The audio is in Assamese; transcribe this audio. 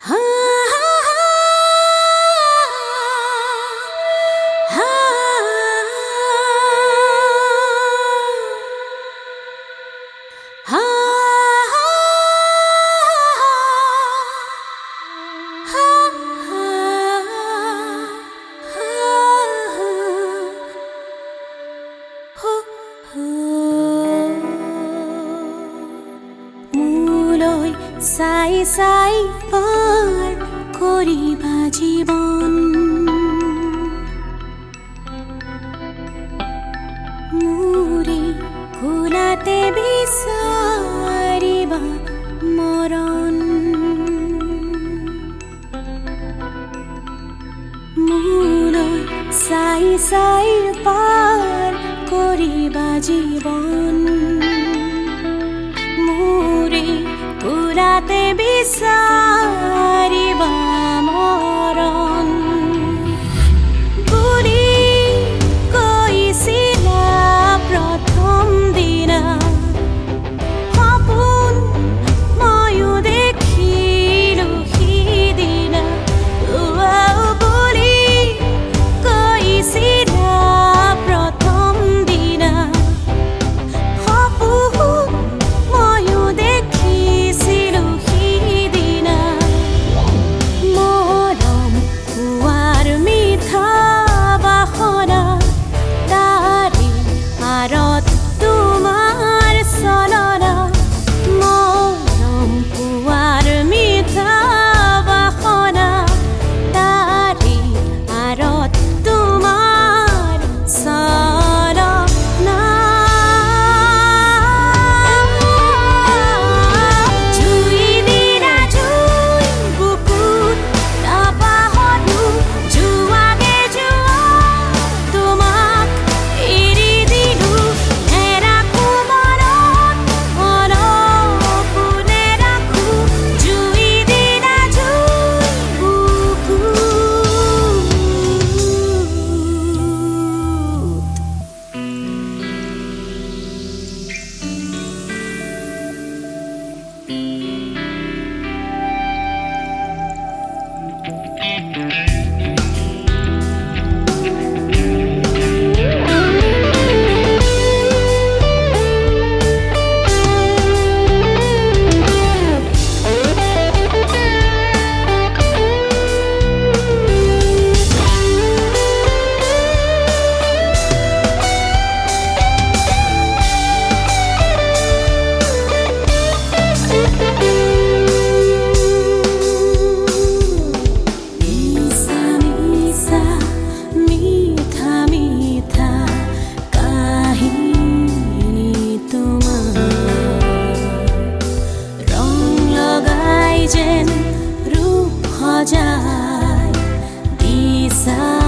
সাই সাই পার করিবা জীবন মুরে খোলাতে বিচারিবা মরণ মুলৈ সাই সাই পার করিবা জীবন মুরে খোলাতে বিচারিবা মরণ বুলি কৈছিলা প্ৰথম দিনা সপোন ময়ো দেখিলো সিদিনা বুলি কৈছিলা প্ৰথম দিনা সপোন ময়ো দেখিছিলো সিদিনা মৰম হোৱাৰ মিঠা বাসনা তাৰি আঁৰত তোমাৰ চলনা মৰম হোৱাৰ মিঠা বাসনা তাৰি আঁৰত তোমাৰ চলনা জুই দিনা জুই বুকুত নাপাহৰো জোৱাগে জোৱা তোমাক এৰি দিলো নেৰাখো মনত পোনে ৰাখো জুই দিনা জুই বুকুত মিঠা মিঠা কাহিনী তোমাৰ ৰং লগাই যেন ৰূপ সজাই দিছা